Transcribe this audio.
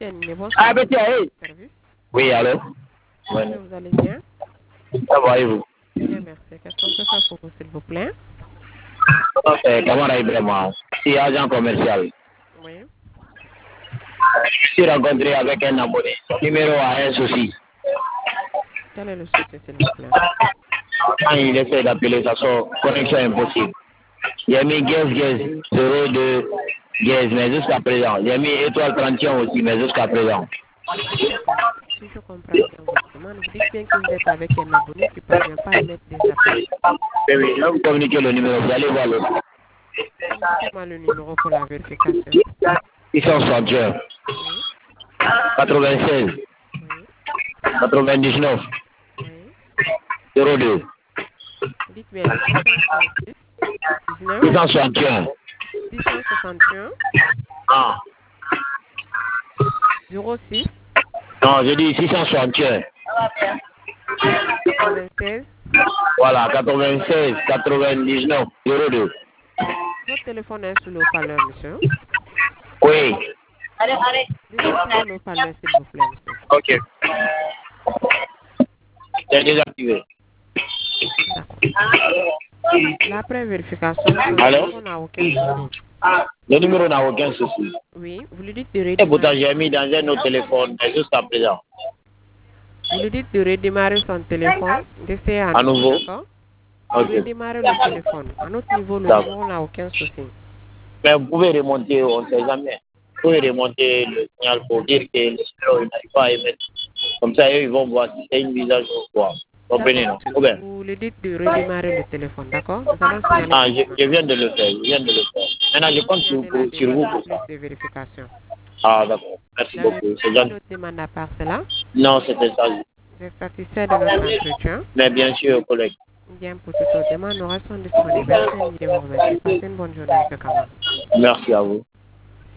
Ah, bonsoir. petit, hey. Service. Oui, allô? Est-ce que vous allez bien? Ça va et vous? Bien, merci. Qu'est-ce qu'on peut faire pour vous, s'il vous plaît? C'est Kamara Ibrahima. Je suis agent commercial. Oui. Je suis rencontré avec un abonné. Son numéro a un souci. Quel est le souci, s'il vous plaît? Quand il essaie d'appeler, ça sort connexion impossible. J'ai mis gaz 02 gaz, mais jusqu'à présent. J'ai mis étoile 31 aussi, mais jusqu'à présent. D'accord. Si je comprends bien votre demande, vous dites bien que vous êtes avec un abonné qui ne parvient pas à émettre des appels. Oui, oui, je vais vous communiquer le numéro. Vous allez voir le Communiquez-moi le numéro pour la vérification. 661 Oui, 96 oui, 99 oui. 02 Dites bien le 666, 19, 661. 661, Ah, 06, non, je dis 661. 96. Voilà, 96 99 02. Votre téléphone est sous le haut-parleur, monsieur. Oui, Désactivez le haut-parleur, s'il vous plaît, monsieur. ok. C'est désactivé. D'accord. Après vérification, son Alors? numéro n'a aucun souci. Le numéro n'a aucun souci. Oui, vous lui dites de Et pourtant, redémarrer. j'ai mis dans un autre téléphone, mais jusqu'à présent. Vous lui dites de redémarrer son téléphone, d'essayer à À nouveau, nouveau? d'accord? Ok. Redémarrer le téléphone. À notre niveau, le D'accord. numéro n'a aucun souci. Mais vous pouvez remonter, on ne sait jamais. Vous pouvez remonter le signal pour dire que le numéro n'arrive pas à émettre. Comme ça, eux, ils vont voir si c'est une mise à jour ou quoi. Comprenez, non? Ou bien? Vous lui dites de redémarrer le téléphone, d'accord? Nous allons signaler Ah, la je demande. viens de le faire, je viens de le faire. Maintenant, Nous je allons compte signaler la sur vous demande en pour plus ça. de vérification. Ah, d'accord. Merci Vous avez beaucoup. C'est une gentil. autre demande à part cela? Non, c'était ça. Vous êtes satisfait de notre entretien? Mais bien sûr, collègue. Bien, pour toute autre demande, nous restons disponibles. Merci de vous remercier. Passez une bonne journée, M. Kamara. Merci à vous.